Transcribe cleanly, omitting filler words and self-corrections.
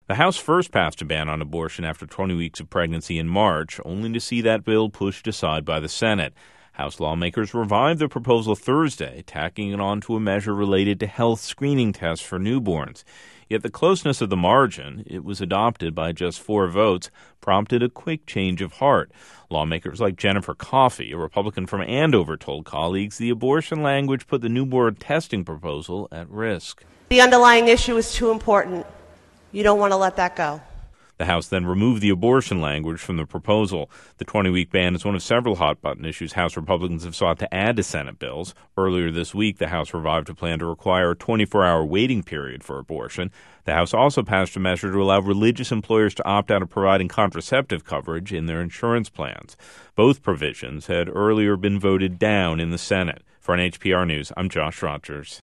The House first passed a ban on abortion after 20 weeks of pregnancy in March, only to see that bill pushed aside by the Senate. House lawmakers revived the proposal Thursday, tacking it on to a measure related to health screening tests for newborns. Yet the closeness of the margin, it was adopted by just 4 votes, prompted a quick change of heart. Lawmakers like Jennifer Coffey, a Republican from Andover, told colleagues the abortion language put the newborn testing proposal at risk. The underlying issue is too important. You don't want to let that go. The House then removed the abortion language from the proposal. The 20-week ban is one of several hot-button issues House Republicans have sought to add to Senate bills. Earlier this week, the House revived a plan to require a 24-hour waiting period for abortion. The House also passed a measure to allow religious employers to opt out of providing contraceptive coverage in their insurance plans. Both provisions had earlier been voted down in the Senate. For NHPR News, I'm Josh Rogers.